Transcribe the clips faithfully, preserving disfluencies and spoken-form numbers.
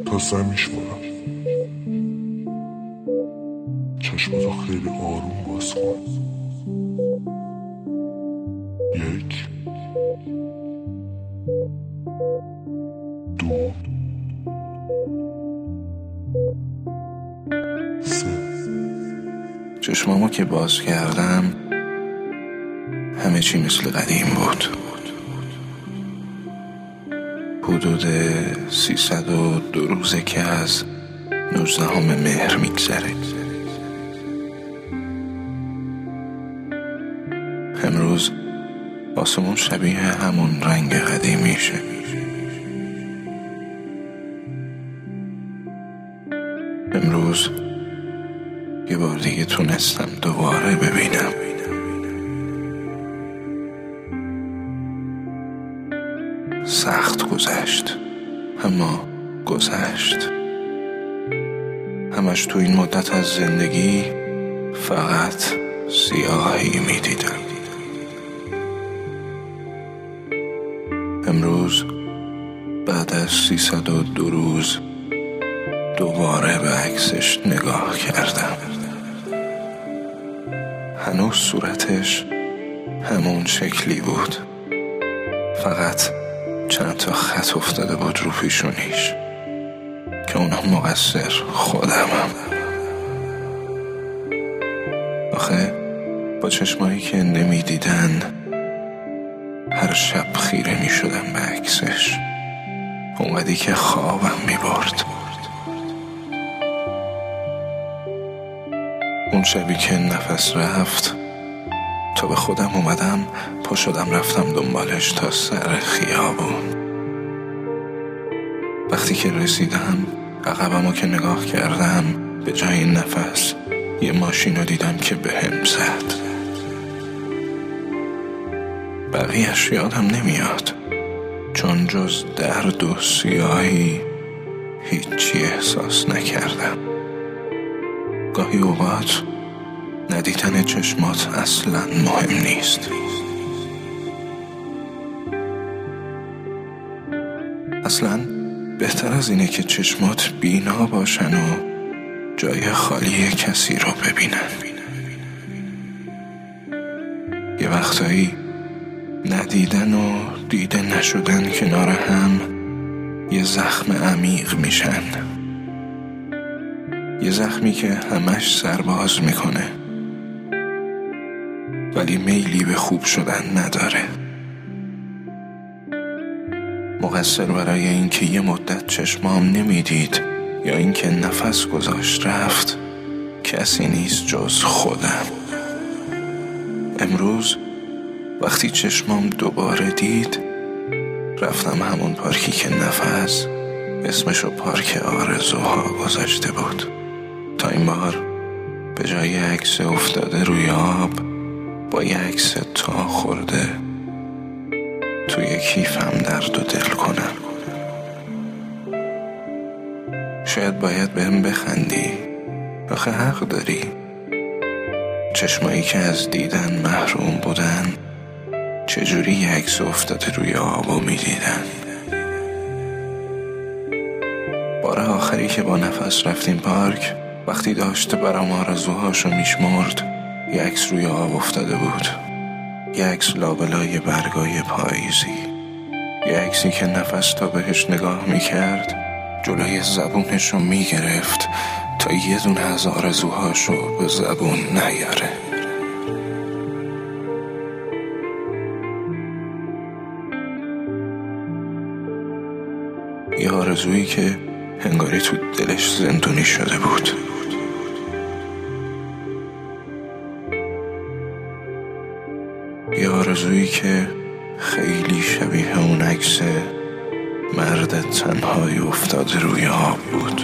تا سه میشمارم. چشماتو خیلی آروم باز کن. یک، دو، سه. چشمامو که باز کردم همه چی مثل قدیم بود. حدود سیصد و دو روزه که از نوزدهم مهر میگذره. امروز آسمون شبیه همون رنگ قدیمیشه. امروز یه بار دیگه تونستم دوباره ببینم. سخت گذشت، اما گذشت. همش تو این مدت از زندگی فقط سیاهی میدیدم. امروز بعد از سیصد و دو روز دوباره به عکسش نگاه کردم. هنوز صورتش همون شکلی بود، فقط چند تا خط افتاده بود رو پیشونیش که اونا مقصر خودمم. آخه با چشمایی که نمیدیدن هر شب خیره می شدم به عکسش، اونقدی که خوابم می برد. اون شبی که نفس رفت تا به خودم اومدم، پا شدم رفتم دنبالش تا سر خیابون. وقتی که رسیدم عقبمو که نگاه کردم، به جای نفس یه ماشین رو دیدم که به هم زد. بقیهش یادم نمیاد، چون جز درد و سیاهی هیچی احساس نکردم. گاهی اوقات ندیدن چشمات اصلا مهم نیست. اصلا بهتر از اینه که چشمات بینا باشن و جای خالی کسی رو ببینن. یه وقتایی ندیدن و دیده نشدن کنار هم یه زخم عمیق میشن، یه زخمی که همش سرباز میکنه ولی میلی به خوب شدن نداره. مقصر برای اینکه یه مدت چشمام نمیدید یا اینکه نفس گذاشت رفت کسی نیست جز خودم. امروز وقتی چشمام دوباره دید، رفتم همون پارکی که نفس اسمشو پارک آرزوها گذاشته بود. تا این بار به جای عکس افتاده روی آب با یه عکس تا خورده توی کیفم درد و دل کنم. شاید باید بهم بخندی، آخه حق داری. چشمایی که از دیدن محروم بودن چجوری یه عکس افتاده روی آبو میدیدن؟ بار آخری که با نفس رفتیم پارک، وقتی داشته برام آرزوهاشو میشمرد، یه عکس روی آب افتاده بود. یه عکس لابلای برگای پاییزی، یه عکسی که نفس تا بهش نگاه میکرد جلوی زبونشو میگرفت تا یه دونه از آرزوهاشو به زبون نیاره. یه آرزویی که انگاری تو دلش زندونی شده بود. یه آرزویی که خیلی شبیه اون عکس مرد تنهایی افتاده روی آب بود.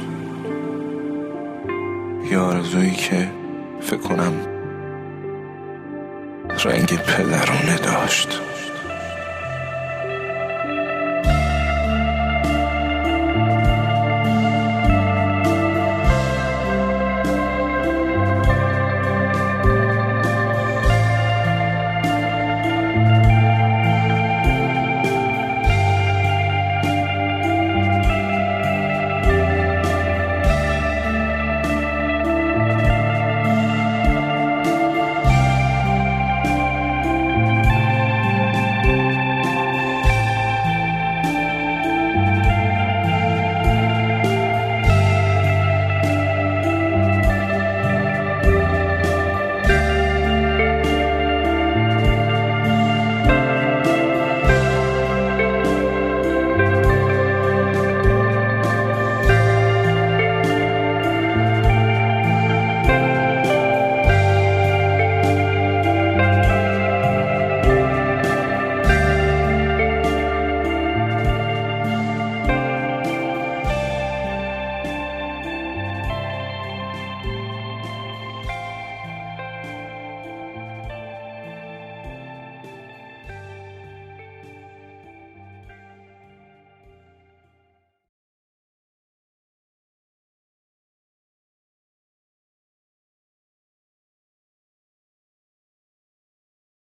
یه آرزویی که فکر کنم رنگ پدرانه داشت.